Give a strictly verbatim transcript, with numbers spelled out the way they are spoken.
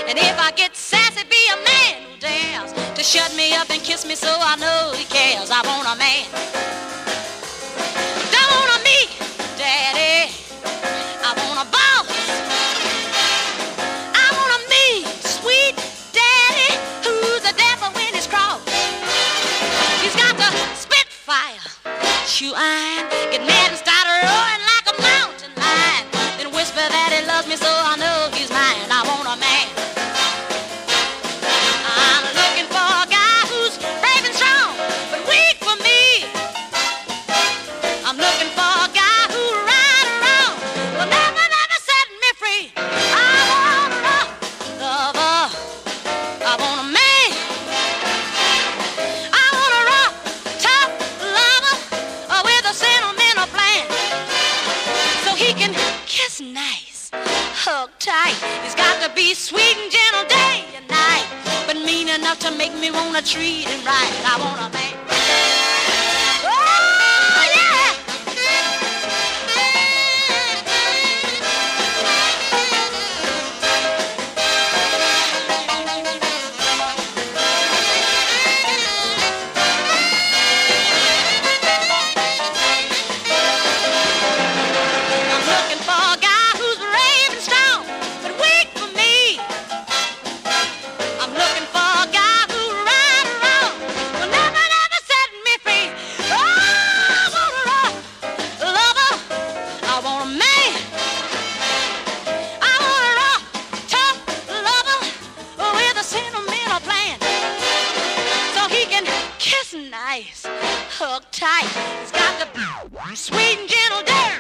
And if I get sassy, be a man who dares to shut me up and kiss me so I know he cares. I want a man. Don't want a me, daddy. I want a boss. I want a me, sweet daddy, who's the devil when he's cross. He's got the spitfire, shoe iron, get mad and start roaring like a mountain lion, then whisper that he loves me so I know he's mine. I want a man. I'm looking for a guy who's brave and strong, but weak for me. I'm looking for a guy who'll ride around, will never, never set me free. I want a lover. I want a man. I want a rough, tough lover uh, with a sentimental plan, so he can kiss nice, hug tight. He's got to be sweet and gentle day and night, but mean enough to make me wanna treat him right. I want a man. Oh yeah. I'm looking for a guy who's brave and strong, but weak for me. I'm looking for a guy who'll ride around, will never, never set me free. Oh, I want a rough lover. I want a man. I want a rough, tough lover with a sentimental plan, so he can kiss nice, hug tight. He's got to be sweet and gentle.